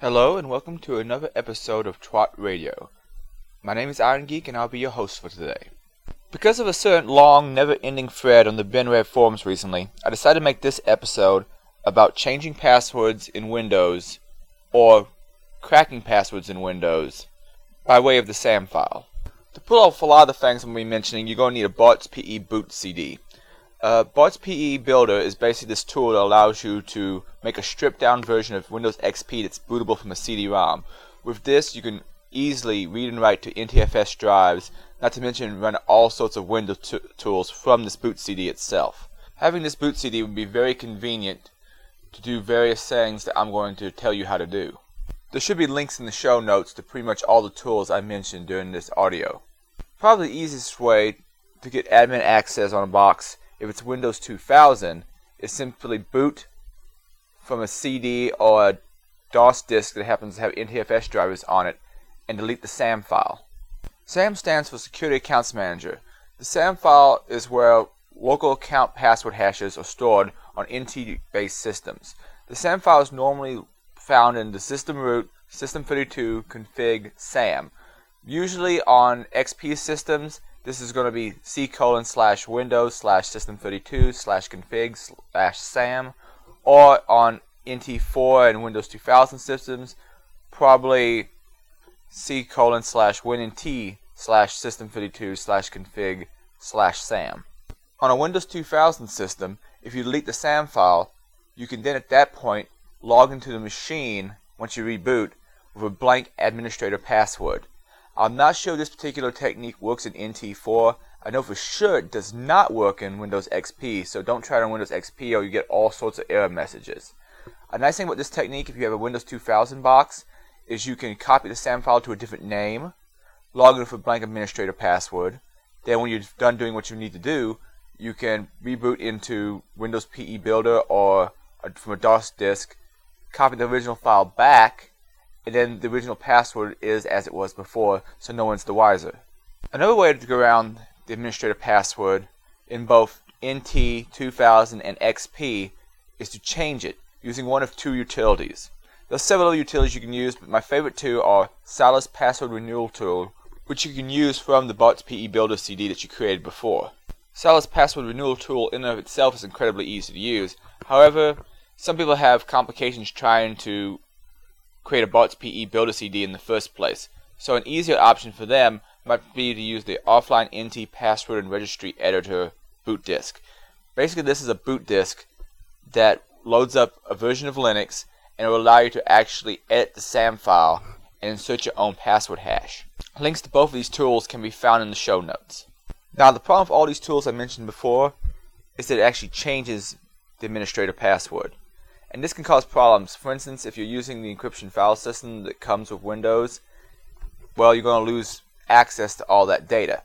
Hello and welcome to another episode of Twat Radio. My name is Iron Geek and I'll be your host for today. Because of a certain long, never-ending thread on the BenRev forums recently, I decided to make this episode about changing passwords in Windows, or cracking passwords in Windows, by way of the SAM file. To pull off a lot of the things I'm going to be mentioning, you're going to need a Bart's PE boot CD. Bart's PE Builder is basically this tool that allows you to make a stripped-down version of Windows XP that's bootable from a CD-ROM. With this, you can easily read and write to NTFS drives, not to mention run all sorts of Windows tools from this boot CD itself. Having this boot CD would be very convenient to do various things that I'm going to tell you how to do. There should be links in the show notes to pretty much all the tools I mentioned during this audio. Probably the easiest way to get admin access on a box if it's Windows 2000, is simply boot from a CD or a DOS disk that happens to have NTFS drivers on it and delete the SAM file. SAM stands for Security Accounts Manager. The SAM file is where local account password hashes are stored on NT-based systems. The SAM file is normally found in the system root, system32, config, SAM. Usually on XP systems, this is going to be c:/windows/system32/config/sam, or on NT4 and Windows 2000 systems, probably c:/win/nt/system32/config/sam. On a Windows 2000 system, if you delete the SAM file, you can then at that point log into the machine once you reboot with a blank administrator password. I'm not sure this particular technique works in NT4. I know for sure it does not work in Windows XP, so don't try it on Windows XP or you get all sorts of error messages. A nice thing about this technique, if you have a Windows 2000 box, is you can copy the SAM file to a different name, log in with a blank administrator password. Then when you're done doing what you need to do, you can reboot into Windows PE Builder or from a DOS disk, copy the original file back, and then the original password is as it was before, so no one's the wiser. Another way to get around the administrator password in both NT, 2000, and XP is to change it using one of two utilities. There are several other utilities you can use, but my favorite two are Salus Password Renewal Tool, which you can use from the Bart's PE Builder CD that you created before. Salus Password Renewal Tool in and of itself is incredibly easy to use. However, some people have complications trying to create a Bart's PE Builder CD in the first place. So an easier option for them might be to use the offline NT password and registry editor boot disk. Basically, this is a boot disk that loads up a version of Linux and it will allow you to actually edit the SAM file and insert your own password hash. Links to both of these tools can be found in the show notes. Now, the problem with all these tools I mentioned before is that it actually changes the administrator password. And this can cause problems. For instance, if you're using the encryption file system that comes with Windows, well, you're going to lose access to all that data,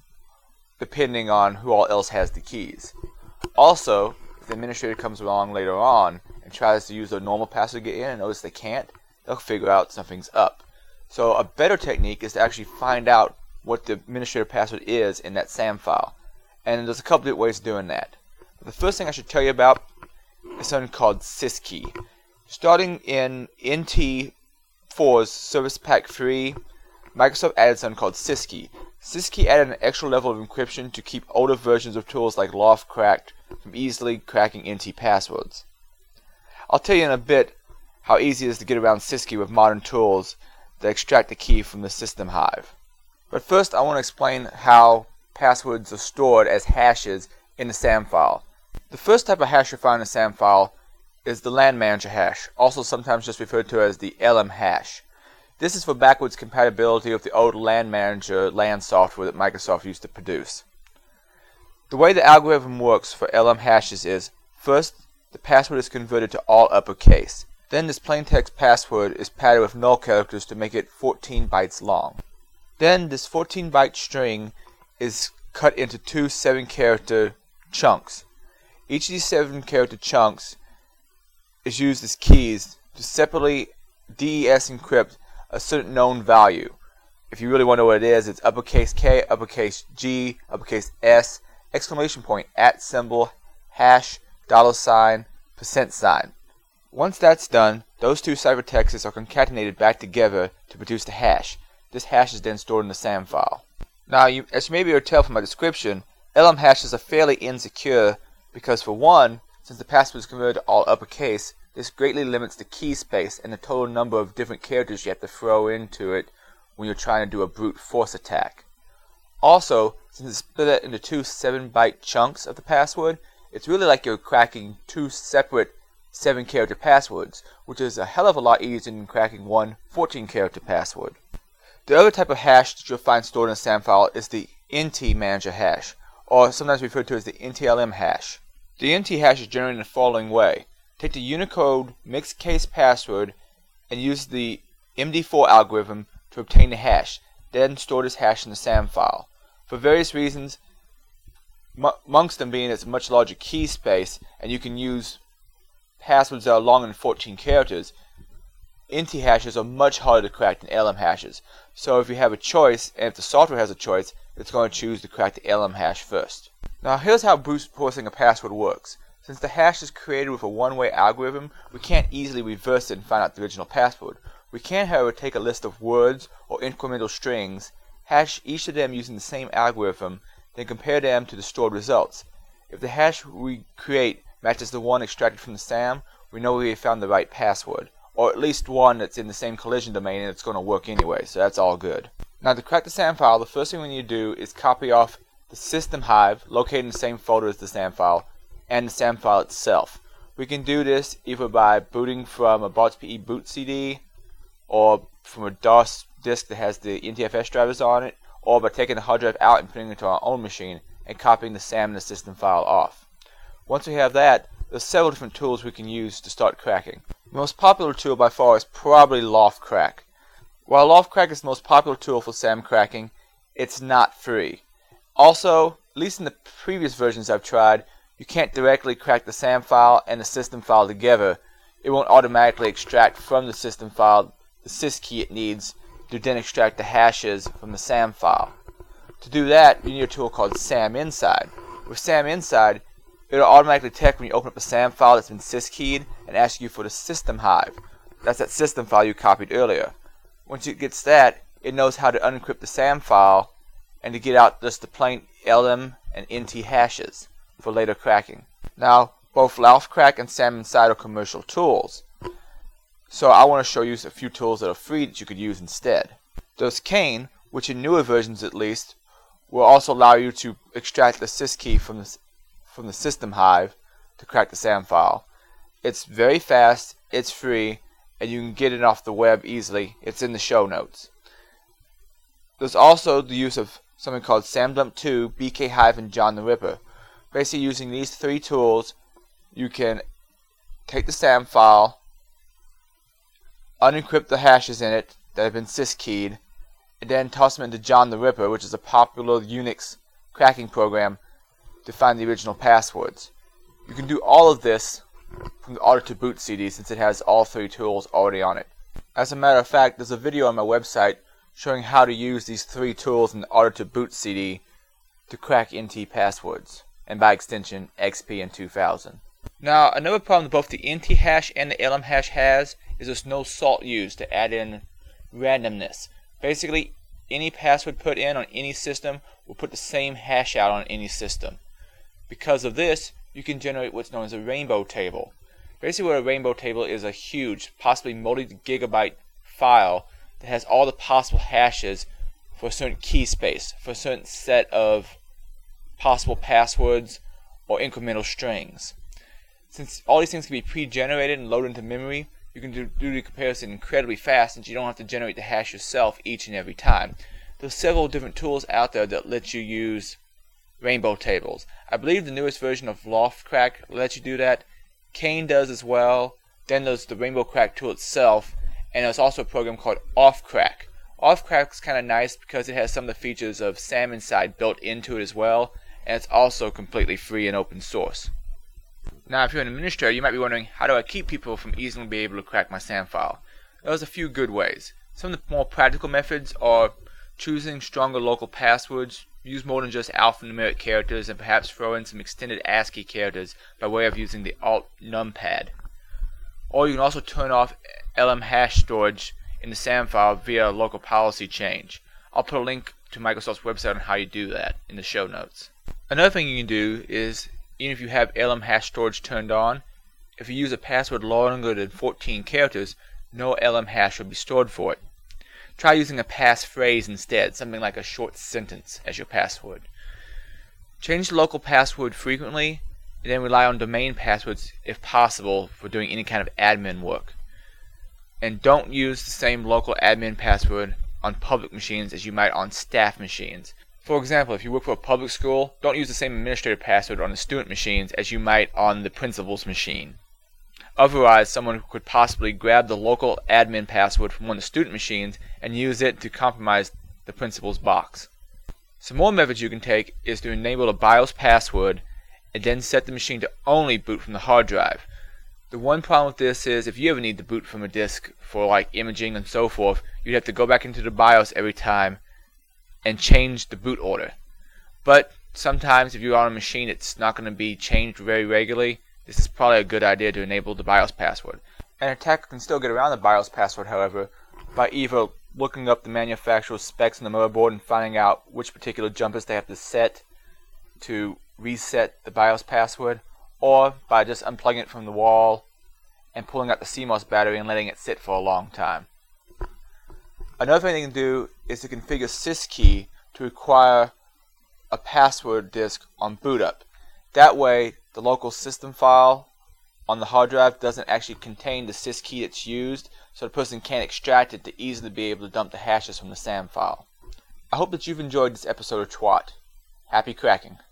depending on who all else has the keys. Also, if the administrator comes along later on and tries to use their normal password to get in and notice they can't, they'll figure out something's up. So a better technique is to actually find out what the administrator password is in that SAM file. And there's a couple of ways of doing that. The first thing I should tell you about is something called syskey. Starting in NT4's Service Pack 3, Microsoft added something called syskey. Syskey added an extra level of encryption to keep older versions of tools like Loftcracked from easily cracking NT passwords. I'll tell you in a bit how easy it is to get around syskey with modern tools that extract the key from the system hive. But first I want to explain how passwords are stored as hashes in the SAM file. The first type of hash you'll find in the SAM file is the LAN manager hash, also sometimes just referred to as the LM hash. This is for backwards compatibility of the old LAN manager LAN software that Microsoft used to produce. The way the algorithm works for LM hashes is, first, the password is converted to all uppercase. Then this plaintext password is padded with null characters to make it 14 bytes long. Then this 14-byte string is cut into two 7-character chunks. Each of these 7-character chunks is used as keys to separately DES encrypt a certain known value. If you really want to know what it is, it's uppercase K, uppercase G, uppercase S, exclamation point, @ symbol, hash, $, %. Once that's done, those two ciphertexts are concatenated back together to produce the hash. This hash is then stored in the SAM file. Now, as you may be able to tell from my description, LM hashes are fairly insecure because, for one, since the password is converted to all uppercase, this greatly limits the key space and the total number of different characters you have to throw into it when you're trying to do a brute force attack. Also, since it's split into two 7-byte chunks of the password, it's really like you're cracking two separate 7-character passwords, which is a hell of a lot easier than cracking one 14-character password. The other type of hash that you'll find stored in a SAM file is the NT manager hash, or sometimes referred to as the NTLM hash. The NT hash is generated in the following way. Take the Unicode mixed case password and use the MD4 algorithm to obtain the hash, then store this hash in the SAM file. For various reasons, amongst them being it's a much larger key space and you can use passwords that are longer than 14 characters, NT hashes are much harder to crack than LM hashes. So if you have a choice, and if the software has a choice, it's going to choose to crack the LM hash first. Now here's how brute forcing a password works. Since the hash is created with a one-way algorithm, we can't easily reverse it and find out the original password. We can, however, take a list of words or incremental strings, hash each of them using the same algorithm, then compare them to the stored results. If the hash we create matches the one extracted from the SAM, we know we have found the right password, or at least one that's in the same collision domain and it's going to work anyway, so that's all good. Now to crack the SAM file, the first thing we need to do is copy off the system hive located in the same folder as the SAM file and the SAM file itself. We can do this either by booting from a Bartz-PE boot CD or from a DOS disk that has the NTFS drivers on it, or by taking the hard drive out and putting it into our own machine and copying the SAM and the system file off. Once we have that, there's several different tools we can use to start cracking. The most popular tool by far is probably LoftCrack. While LoftCrack is the most popular tool for SAM cracking, it's not free. Also, at least in the previous versions I've tried, you can't directly crack the SAM file and the system file together. It won't automatically extract from the system file the sys key it needs to then extract the hashes from the SAM file. To do that, you need a tool called SAM Inside. With SAM Inside, it'll automatically detect when you open up a SAM file that's been syskeyed and ask you for the system hive. That's that system file you copied earlier. Once it gets that, it knows how to unencrypt the SAM file and to get out just the plain LM and NT hashes for later cracking. Now, both LoftCrack and SAM Inside are commercial tools, so I want to show you a few tools that are free that you could use instead. There's Kane, which in newer versions at least, will also allow you to extract the sys key from the system hive to crack the SAM file. It's very fast, it's free, and you can get it off the web easily. It's in the show notes. There's also the use of something called SamDump2, BK Hive, and John the Ripper. Basically, using these three tools, you can take the SAM file, unencrypt the hashes in it that have been syskeyed, and then toss them into John the Ripper, which is a popular Unix cracking program, to find the original passwords. You can do all of this from the Auditor Boot CD since it has all three tools already on it. As a matter of fact, there's a video on my website showing how to use these three tools in the Auditor Boot CD to crack NT passwords, and by extension XP and 2000. Now, another problem that both the NT hash and the LM hash has is there's no salt used to add in randomness. Basically, any password put in on any system will put the same hash out on any system. Because of this, you can generate what's known as a rainbow table. Basically what a rainbow table is a huge, possibly multi-gigabyte file that has all the possible hashes for a certain key space, for a certain set of possible passwords or incremental strings. Since all these things can be pre-generated and loaded into memory, you can do the comparison incredibly fast since you don't have to generate the hash yourself each and every time. There's several different tools out there that let you use rainbow tables. I believe the newest version of LoftCrack lets you do that. Kane does as well. Then there's the Rainbow Crack tool itself, and there's also a program called OffCrack. OffCrack's kind of nice because it has some of the features of SAM Inside built into it as well, and it's also completely free and open source. Now, if you're an administrator, you might be wondering, how do I keep people from easily being able to crack my SAM file? There's a few good ways. Some of the more practical methods are choosing stronger local passwords, use more than just alphanumeric characters, and perhaps throw in some extended ASCII characters by way of using the Alt numpad. Or you can also turn off LM hash storage in the SAM file via a local policy change. I'll put a link to Microsoft's website on how you do that in the show notes. Another thing you can do is, even if you have LM hash storage turned on, if you use a password longer than 14 characters, no LM hash will be stored for it. Try using a passphrase instead, something like a short sentence as your password. Change the local password frequently, and then rely on domain passwords if possible for doing any kind of admin work. And don't use the same local admin password on public machines as you might on staff machines. For example, if you work for a public school, don't use the same administrator password on the student machines as you might on the principal's machine. Otherwise, someone could possibly grab the local admin password from one of the student machines and use it to compromise the principal's box. Some more methods you can take is to enable the BIOS password and then set the machine to only boot from the hard drive. The one problem with this is if you ever need to boot from a disk for like imaging and so forth, you'd have to go back into the BIOS every time and change the boot order. But sometimes if you're on a machine it's not going to be changed very regularly, this is probably a good idea to enable the BIOS password. An attacker can still get around the BIOS password, however, by either looking up the manufacturer's specs on the motherboard and finding out which particular jumpers they have to set to reset the BIOS password, or by just unplugging it from the wall and pulling out the CMOS battery and letting it sit for a long time. Another thing they can do is to configure syskey to require a password disk on boot up. That way the local system file on the hard drive doesn't actually contain the syskey that's used, so the person can't extract it to easily be able to dump the hashes from the SAM file. I hope that you've enjoyed this episode of TWAT. Happy cracking.